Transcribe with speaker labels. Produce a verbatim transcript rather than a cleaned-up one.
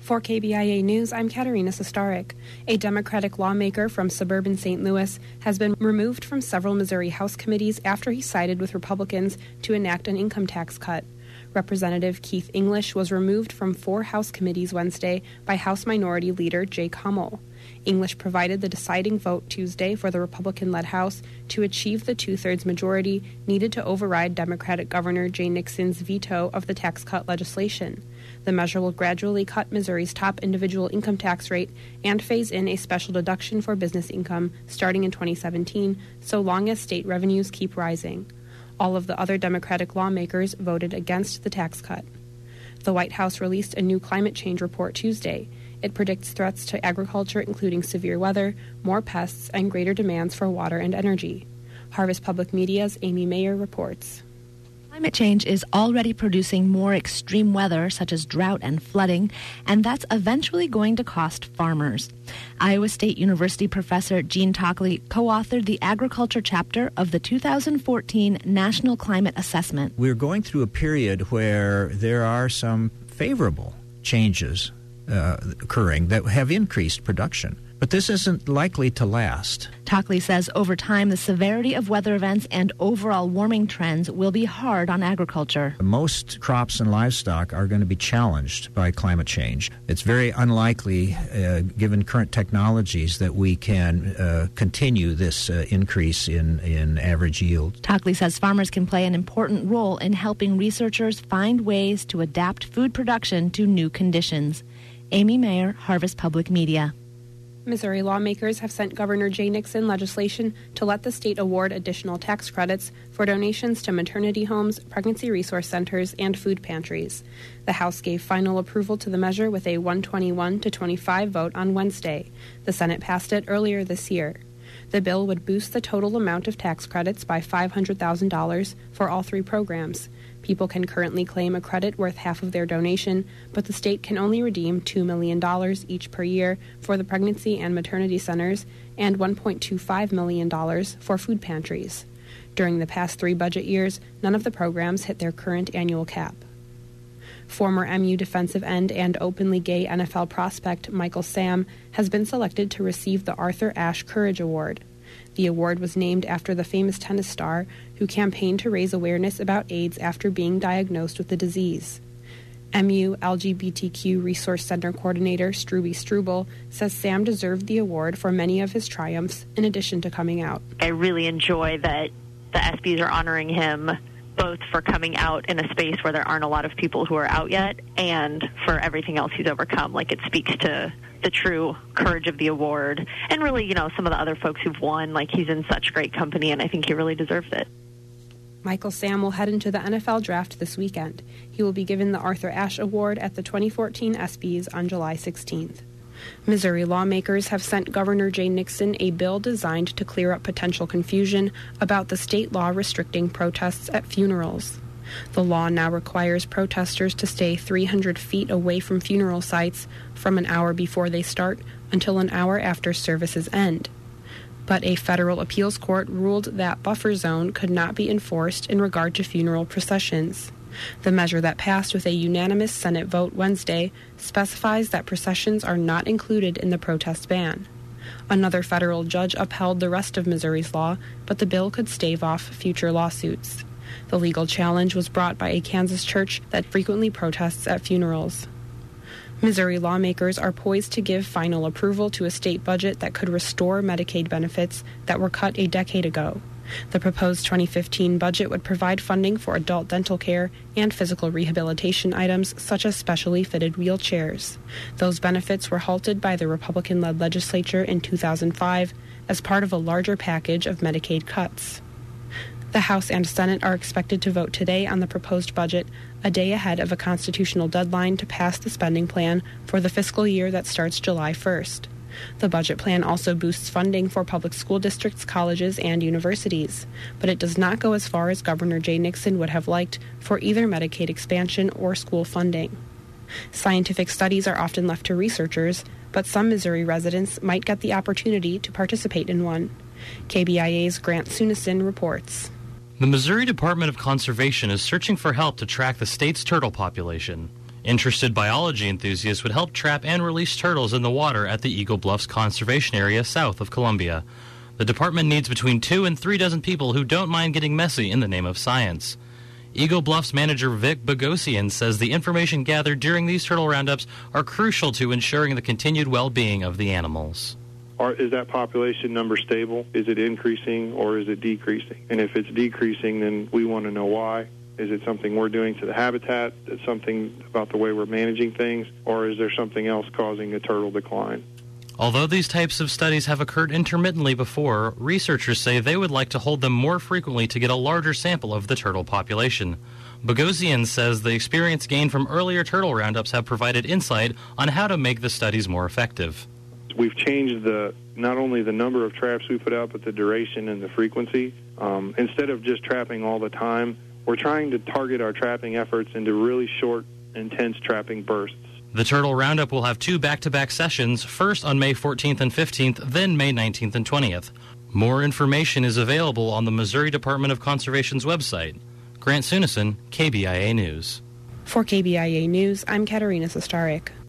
Speaker 1: For K B I A News, I'm Katerina Sostaric. A Democratic lawmaker from suburban Saint Louis has been removed from several Missouri House committees after he sided with Republicans to enact an income tax cut. Representative Keith English was removed from four House committees Wednesday by House Minority Leader Jake Hummel. English provided the deciding vote Tuesday for the Republican-led House to achieve the two-thirds majority needed to override Democratic Governor Jay Nixon's veto of the tax cut legislation. The measure will gradually cut Missouri's top individual income tax rate and phase in a special deduction for business income starting in twenty seventeen, so long as state revenues keep rising. All of the other Democratic lawmakers voted against the tax cut. The White House released a new climate change report Tuesday. It predicts threats to agriculture, including severe weather, more pests, and greater demands for water and energy. Harvest Public Media's Amy Mayer reports.
Speaker 2: Climate change is already producing more extreme weather, such as drought and flooding, and that's eventually going to cost farmers. Iowa State University professor Gene Tockley co-authored the agriculture chapter of the two thousand fourteen National Climate Assessment.
Speaker 3: We're going through a period where there are some favorable changes uh, occurring that have increased production. But this isn't likely to last.
Speaker 2: Tockley says over time, the severity of weather events and overall warming trends will be hard on agriculture.
Speaker 3: Most crops and livestock are going to be challenged by climate change. It's very unlikely, uh, given current technologies, that we can uh, continue this uh, increase in, in average yield.
Speaker 2: Tockley says farmers can play an important role in helping researchers find ways to adapt food production to new conditions. Amy Mayer, Harvest Public Media.
Speaker 1: Missouri lawmakers have sent Governor Jay Nixon legislation to let the state award additional tax credits for donations to maternity homes, pregnancy resource centers, and food pantries. The House gave final approval to the measure with a one twenty-one to twenty-five vote on Wednesday. The Senate passed it earlier this year. The bill would boost the total amount of tax credits by five hundred thousand dollars for all three programs. People can currently claim a credit worth half of their donation, but the state can only redeem two million dollars each per year for the pregnancy and maternity centers and one point two five million dollars for food pantries. During the past three budget years, none of the programs hit their current annual cap. Former M U defensive end and openly gay N F L prospect Michael Sam has been selected to receive the Arthur Ashe Courage Award. The award was named after the famous tennis star who campaigned to raise awareness about AIDS after being diagnosed with the disease. M U L G B T Q Resource Center Coordinator Struby Struble says Sam deserved the award for many of his triumphs in addition to coming out.
Speaker 4: I really enjoy that the ESPYs are honoring him both for coming out in a space where there aren't a lot of people who are out yet and for everything else he's overcome. Like, it speaks to the true courage of the award. And really, you know, some of the other folks who've won, like, he's in such great company, and I think he really deserves it.
Speaker 1: Michael Sam will head into the N F L draft this weekend. He will be given the Arthur Ashe Award at the twenty fourteen ESPYs on July sixteenth. Missouri lawmakers have sent Governor Jay Nixon a bill designed to clear up potential confusion about the state law restricting protests at funerals. The law now requires protesters to stay three hundred feet away from funeral sites from an hour before they start until an hour after services end. But a federal appeals court ruled that buffer zone could not be enforced in regard to funeral processions. The measure that passed with a unanimous Senate vote Wednesday specifies that processions are not included in the protest ban. Another federal judge upheld the rest of Missouri's law, but the bill could stave off future lawsuits. The legal challenge was brought by a Kansas church that frequently protests at funerals. Missouri lawmakers are poised to give final approval to a state budget that could restore Medicaid benefits that were cut a decade ago. The proposed twenty fifteen budget would provide funding for adult dental care and physical rehabilitation items such as specially fitted wheelchairs. Those benefits were halted by the Republican-led legislature in two thousand five as part of a larger package of Medicaid cuts. The House and Senate are expected to vote today on the proposed budget, a day ahead of a constitutional deadline to pass the spending plan for the fiscal year that starts July first. The budget plan also boosts funding for public school districts, colleges, and universities, but it does not go as far as Governor Jay Nixon would have liked for either Medicaid expansion or school funding. Scientific studies are often left to researchers, but some Missouri residents might get the opportunity to participate in one. K B I A's Grant Sunison reports.
Speaker 5: The Missouri Department of Conservation is searching for help to track the state's turtle population. Interested biology enthusiasts would help trap and release turtles in the water at the Eagle Bluffs Conservation Area south of Columbia. The department needs between two and three dozen people who don't mind getting messy in the name of science. Eagle Bluffs manager Vic Bogosian says the information gathered during these turtle roundups are crucial to ensuring the continued well-being of the animals.
Speaker 6: Are, is that population number stable? Is it increasing or is it decreasing? And if it's decreasing, then we want to know why. Is it something we're doing to the habitat? Is it something about the way we're managing things? Or is there something else causing a turtle decline?
Speaker 5: Although these types of studies have occurred intermittently before, researchers say they would like to hold them more frequently to get a larger sample of the turtle population. Bogosian says the experience gained from earlier turtle roundups have provided insight on how to make the studies more effective.
Speaker 6: We've changed the not only the number of traps we put out, but the duration and the frequency. Um, instead of just trapping all the time, we're trying to target our trapping efforts into really short, intense trapping bursts.
Speaker 5: The Turtle Roundup will have two back-to-back sessions, first on May fourteenth and fifteenth, then May nineteenth and twentieth. More information is available on the Missouri Department of Conservation's website. Grant Sunison, K B I A News.
Speaker 1: For K B I A News, I'm Katerina Sostaric.